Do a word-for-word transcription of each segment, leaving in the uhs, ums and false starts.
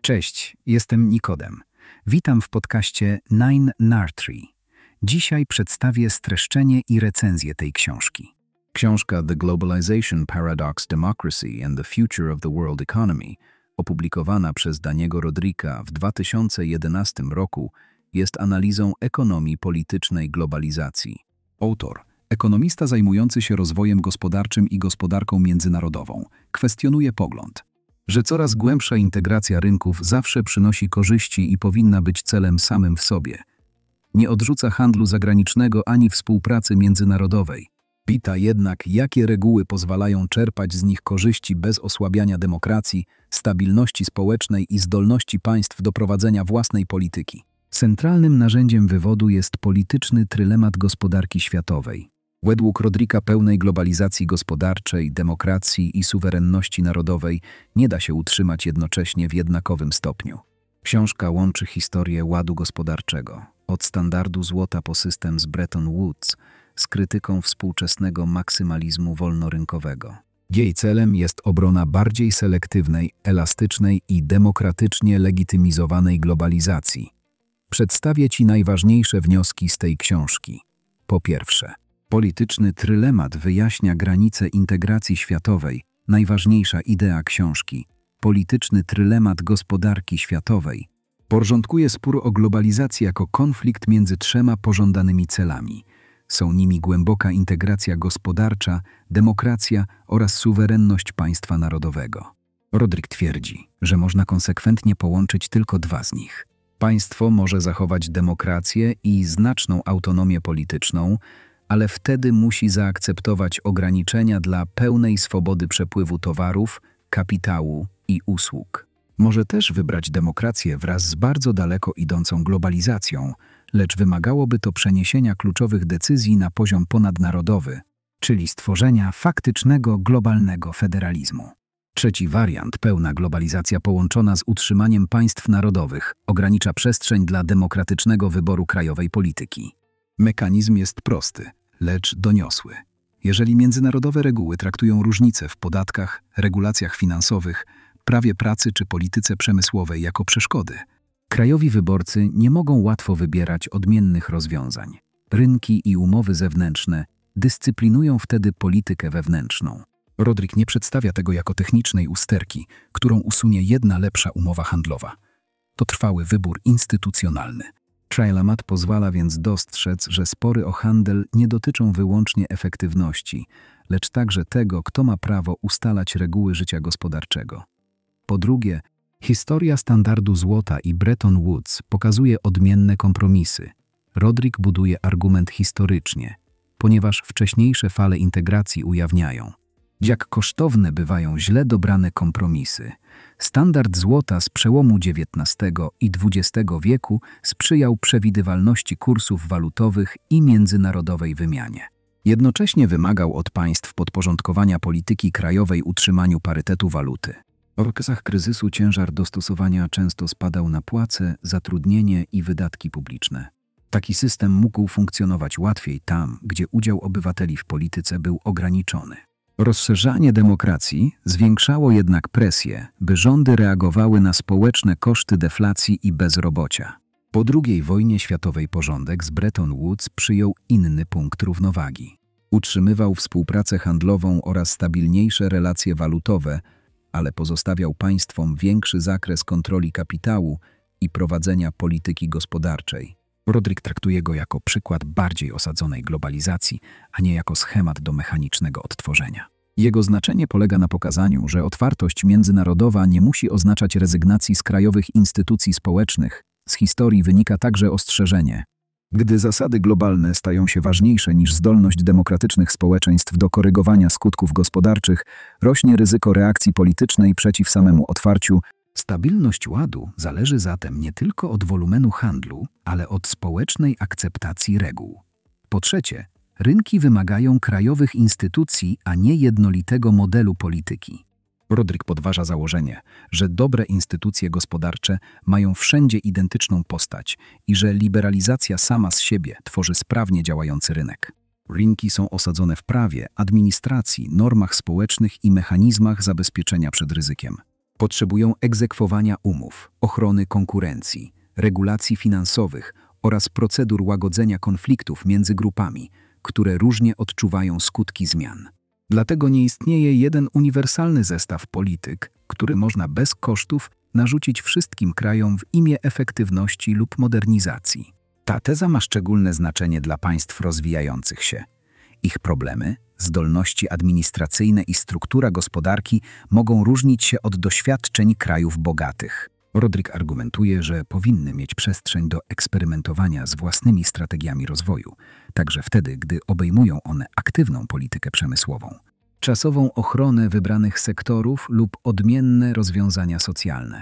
Cześć, jestem Nikodem. Witam w podcaście Nine Nartree. Dzisiaj przedstawię streszczenie i recenzję tej książki. Książka The Globalization Paradox, Democracy and the Future of the World Economy, opublikowana przez Daniego Rodricka w dwa tysiące jedenastym roku, jest analizą ekonomii politycznej globalizacji. Autor, ekonomista zajmujący się rozwojem gospodarczym i gospodarką międzynarodową, kwestionuje pogląd, że coraz głębsza integracja rynków zawsze przynosi korzyści i powinna być celem samym w sobie. Nie odrzuca handlu zagranicznego ani współpracy międzynarodowej. Pyta jednak, jakie reguły pozwalają czerpać z nich korzyści bez osłabiania demokracji, stabilności społecznej i zdolności państw do prowadzenia własnej polityki. Centralnym narzędziem wywodu jest polityczny trylemat gospodarki światowej. Według Rodricka pełnej globalizacji gospodarczej, demokracji i suwerenności narodowej nie da się utrzymać jednocześnie w jednakowym stopniu. Książka łączy historię ładu gospodarczego, od standardu złota po system z Bretton Woods, z krytyką współczesnego maksymalizmu wolnorynkowego. Jej celem jest obrona bardziej selektywnej, elastycznej i demokratycznie legitymizowanej globalizacji. Przedstawię Ci najważniejsze wnioski z tej książki. Po pierwsze, polityczny trylemat wyjaśnia granice integracji światowej, najważniejsza idea książki. Polityczny trylemat gospodarki światowej porządkuje spór o globalizację jako konflikt między trzema pożądanymi celami. Są nimi głęboka integracja gospodarcza, demokracja oraz suwerenność państwa narodowego. Rodrick twierdzi, że można konsekwentnie połączyć tylko dwa z nich. Państwo może zachować demokrację i znaczną autonomię polityczną, ale wtedy musi zaakceptować ograniczenia dla pełnej swobody przepływu towarów, kapitału i usług. Może też wybrać demokrację wraz z bardzo daleko idącą globalizacją, lecz wymagałoby to przeniesienia kluczowych decyzji na poziom ponadnarodowy, czyli stworzenia faktycznego globalnego federalizmu. Trzeci wariant, pełna globalizacja połączona z utrzymaniem państw narodowych, ogranicza przestrzeń dla demokratycznego wyboru krajowej polityki. Mechanizm jest prosty, lecz doniosły. Jeżeli międzynarodowe reguły traktują różnice w podatkach, regulacjach finansowych, prawie pracy czy polityce przemysłowej jako przeszkody, krajowi wyborcy nie mogą łatwo wybierać odmiennych rozwiązań. Rynki i umowy zewnętrzne dyscyplinują wtedy politykę wewnętrzną. Rodrick nie przedstawia tego jako technicznej usterki, którą usunie jedna lepsza umowa handlowa. To trwały wybór instytucjonalny. Trylemat pozwala więc dostrzec, że spory o handel nie dotyczą wyłącznie efektywności, lecz także tego, kto ma prawo ustalać reguły życia gospodarczego. Po drugie, historia standardu złota i Bretton Woods pokazuje odmienne kompromisy. Rodrick buduje argument historycznie, ponieważ wcześniejsze fale integracji ujawniają, jak kosztowne bywają źle dobrane kompromisy. Standard złota z przełomu dziewiętnastego i dwudziestego wieku sprzyjał przewidywalności kursów walutowych i międzynarodowej wymianie. Jednocześnie wymagał od państw podporządkowania polityki krajowej utrzymaniu parytetu waluty. W okresach kryzysu ciężar dostosowania często spadał na płace, zatrudnienie i wydatki publiczne. Taki system mógł funkcjonować łatwiej tam, gdzie udział obywateli w polityce był ograniczony. Rozszerzanie demokracji zwiększało jednak presję, by rządy reagowały na społeczne koszty deflacji i bezrobocia. Po drugiej wojnie światowej porządek z Bretton Woods przyjął inny punkt równowagi. Utrzymywał współpracę handlową oraz stabilniejsze relacje walutowe, ale pozostawiał państwom większy zakres kontroli kapitału i prowadzenia polityki gospodarczej. Rodrick traktuje go jako przykład bardziej osadzonej globalizacji, a nie jako schemat do mechanicznego odtworzenia. Jego znaczenie polega na pokazaniu, że otwartość międzynarodowa nie musi oznaczać rezygnacji z krajowych instytucji społecznych. Z historii wynika także ostrzeżenie. Gdy zasady globalne stają się ważniejsze niż zdolność demokratycznych społeczeństw do korygowania skutków gospodarczych, rośnie ryzyko reakcji politycznej przeciw samemu otwarciu. Stabilność ładu zależy zatem nie tylko od wolumenu handlu, ale od społecznej akceptacji reguł. Po trzecie, rynki wymagają krajowych instytucji, a nie jednolitego modelu polityki. Rodrick podważa założenie, że dobre instytucje gospodarcze mają wszędzie identyczną postać i że liberalizacja sama z siebie tworzy sprawnie działający rynek. Rynki są osadzone w prawie, administracji, normach społecznych i mechanizmach zabezpieczenia przed ryzykiem. Potrzebują egzekwowania umów, ochrony konkurencji, regulacji finansowych oraz procedur łagodzenia konfliktów między grupami, które różnie odczuwają skutki zmian. Dlatego nie istnieje jeden uniwersalny zestaw polityk, który można bez kosztów narzucić wszystkim krajom w imię efektywności lub modernizacji. Ta teza ma szczególne znaczenie dla państw rozwijających się. Ich problemy, zdolności administracyjne i struktura gospodarki mogą różnić się od doświadczeń krajów bogatych. Rodrik argumentuje, że powinny mieć przestrzeń do eksperymentowania z własnymi strategiami rozwoju, także wtedy, gdy obejmują one aktywną politykę przemysłową, czasową ochronę wybranych sektorów lub odmienne rozwiązania socjalne.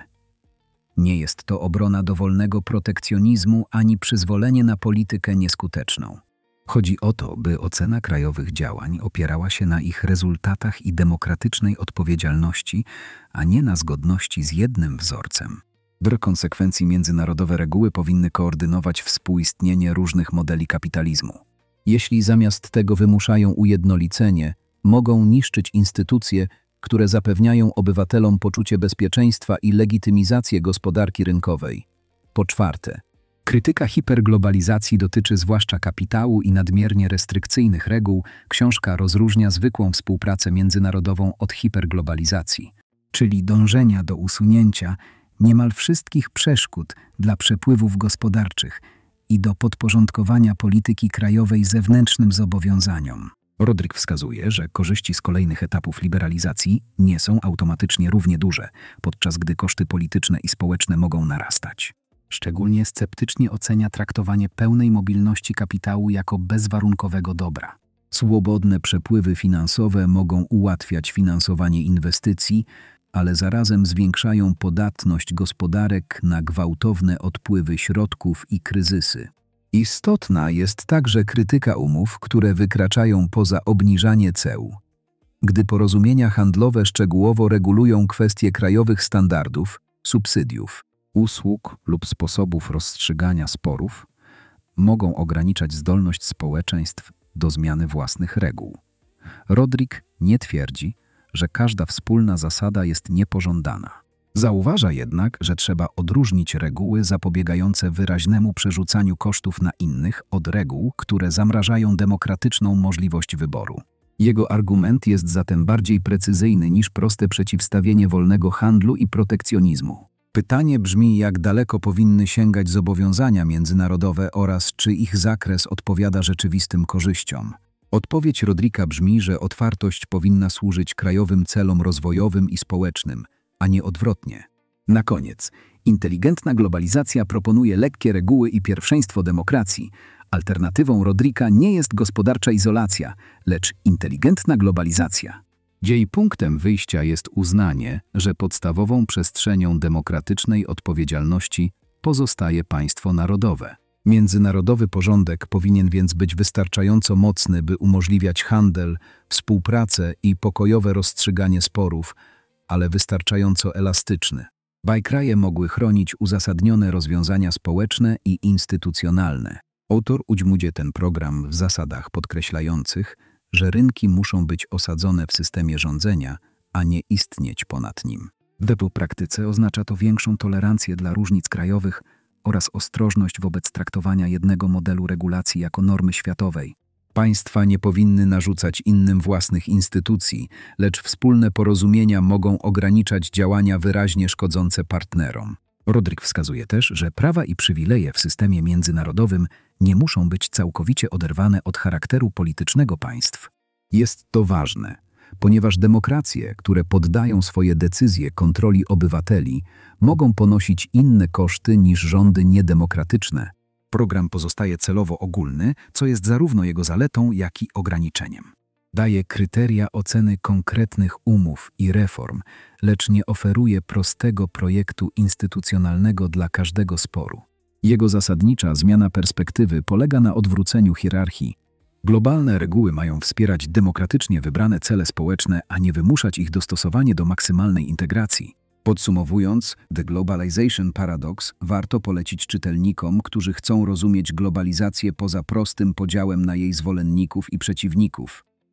Nie jest to obrona dowolnego protekcjonizmu ani przyzwolenie na politykę nieskuteczną. Chodzi o to, by ocena krajowych działań opierała się na ich rezultatach i demokratycznej odpowiedzialności, a nie na zgodności z jednym wzorcem. W konsekwencji międzynarodowe reguły powinny koordynować współistnienie różnych modeli kapitalizmu. Jeśli zamiast tego wymuszają ujednolicenie, mogą niszczyć instytucje, które zapewniają obywatelom poczucie bezpieczeństwa i legitymizację gospodarki rynkowej. Po czwarte, krytyka hiperglobalizacji dotyczy zwłaszcza kapitału i nadmiernie restrykcyjnych reguł. Książka rozróżnia zwykłą współpracę międzynarodową od hiperglobalizacji, czyli dążenia do usunięcia niemal wszystkich przeszkód dla przepływów gospodarczych i do podporządkowania polityki krajowej zewnętrznym zobowiązaniom. Rodrik wskazuje, że korzyści z kolejnych etapów liberalizacji nie są automatycznie równie duże, podczas gdy koszty polityczne i społeczne mogą narastać. Szczególnie sceptycznie ocenia traktowanie pełnej mobilności kapitału jako bezwarunkowego dobra. Swobodne przepływy finansowe mogą ułatwiać finansowanie inwestycji, ale zarazem zwiększają podatność gospodarek na gwałtowne odpływy środków i kryzysy. Istotna jest także krytyka umów, które wykraczają poza obniżanie ceł. Gdy porozumienia handlowe szczegółowo regulują kwestie krajowych standardów, subsydiów, usług lub sposobów rozstrzygania sporów, mogą ograniczać zdolność społeczeństw do zmiany własnych reguł. Rodrik nie twierdzi, że każda wspólna zasada jest niepożądana. Zauważa jednak, że trzeba odróżnić reguły zapobiegające wyraźnemu przerzucaniu kosztów na innych od reguł, które zamrażają demokratyczną możliwość wyboru. Jego argument jest zatem bardziej precyzyjny niż proste przeciwstawienie wolnego handlu i protekcjonizmu. Pytanie brzmi, jak daleko powinny sięgać zobowiązania międzynarodowe oraz czy ich zakres odpowiada rzeczywistym korzyściom. Odpowiedź Rodrika brzmi, że otwartość powinna służyć krajowym celom rozwojowym i społecznym, a nie odwrotnie. Na koniec, inteligentna globalizacja proponuje lekkie reguły i pierwszeństwo demokracji. Alternatywą Rodrika nie jest gospodarcza izolacja, lecz inteligentna globalizacja. Jej punktem wyjścia jest uznanie, że podstawową przestrzenią demokratycznej odpowiedzialności pozostaje państwo narodowe. Międzynarodowy porządek powinien więc być wystarczająco mocny, by umożliwiać handel, współpracę i pokojowe rozstrzyganie sporów, ale wystarczająco elastyczny, by kraje mogły chronić uzasadnione rozwiązania społeczne i instytucjonalne. Autor udźmuje ten program w zasadach podkreślających, że rynki muszą być osadzone w systemie rządzenia, a nie istnieć ponad nim. W praktyce oznacza to większą tolerancję dla różnic krajowych oraz ostrożność wobec traktowania jednego modelu regulacji jako normy światowej. Państwa nie powinny narzucać innym własnych instytucji, lecz wspólne porozumienia mogą ograniczać działania wyraźnie szkodzące partnerom. Rodrik wskazuje też, że prawa i przywileje w systemie międzynarodowym nie muszą być całkowicie oderwane od charakteru politycznego państw. Jest to ważne, ponieważ demokracje, które poddają swoje decyzje kontroli obywateli, mogą ponosić inne koszty niż rządy niedemokratyczne. Program pozostaje celowo ogólny, co jest zarówno jego zaletą, jak i ograniczeniem. Daje kryteria oceny konkretnych umów i reform, lecz nie oferuje prostego projektu instytucjonalnego dla każdego sporu. Jego zasadnicza zmiana perspektywy polega na odwróceniu hierarchii. Globalne reguły mają wspierać demokratycznie wybrane cele społeczne, a nie wymuszać ich dostosowanie do maksymalnej integracji. Podsumowując, The Globalization Paradox warto polecić czytelnikom, którzy chcą rozumieć globalizację poza prostym podziałem na jej zwolenników i przeciwników.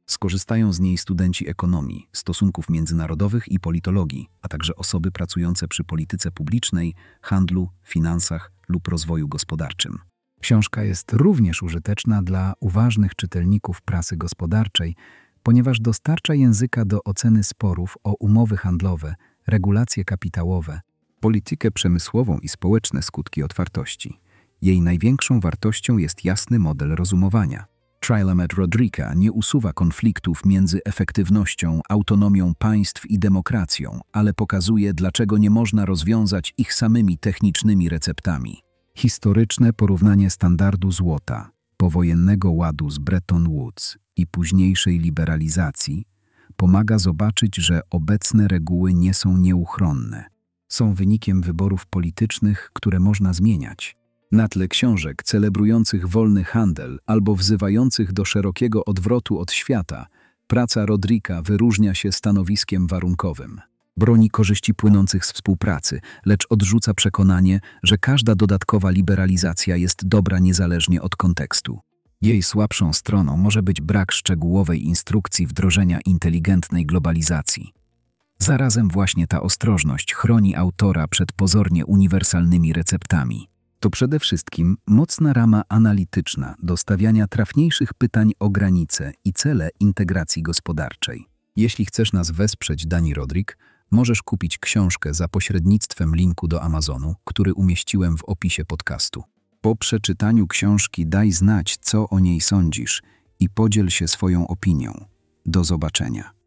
Skorzystają z niej studenci ekonomii, stosunków międzynarodowych i politologii, a także osoby pracujące przy polityce publicznej, handlu, finansach lub rozwoju gospodarczym. Książka jest również użyteczna dla uważnych czytelników prasy gospodarczej, ponieważ dostarcza języka do oceny sporów o umowy handlowe, regulacje kapitałowe, Politykę przemysłową i społeczne skutki otwartości. Jej największą wartością jest jasny model rozumowania. Trilamet Rodrika nie usuwa konfliktów między efektywnością, autonomią państw i demokracją, ale pokazuje, dlaczego nie można rozwiązać ich samymi technicznymi receptami. Historyczne porównanie standardu złota, powojennego ładu z Bretton Woods i późniejszej liberalizacji pomaga zobaczyć, że obecne reguły nie są nieuchronne. Są wynikiem wyborów politycznych, które można zmieniać. Na tle książek celebrujących wolny handel albo wzywających do szerokiego odwrotu od świata, praca Rodrika wyróżnia się stanowiskiem warunkowym. Broni korzyści płynących z współpracy, lecz odrzuca przekonanie, że każda dodatkowa liberalizacja jest dobra niezależnie od kontekstu. Jej słabszą stroną może być brak szczegółowej instrukcji wdrożenia inteligentnej globalizacji. Zarazem właśnie ta ostrożność chroni autora przed pozornie uniwersalnymi receptami. To przede wszystkim mocna rama analityczna do stawiania trafniejszych pytań o granice i cele integracji gospodarczej. Jeśli chcesz nas wesprzeć, Dani Rodrik, możesz kupić książkę za pośrednictwem linku do Amazonu, który umieściłem w opisie podcastu. Po przeczytaniu książki daj znać, co o niej sądzisz i podziel się swoją opinią. Do zobaczenia.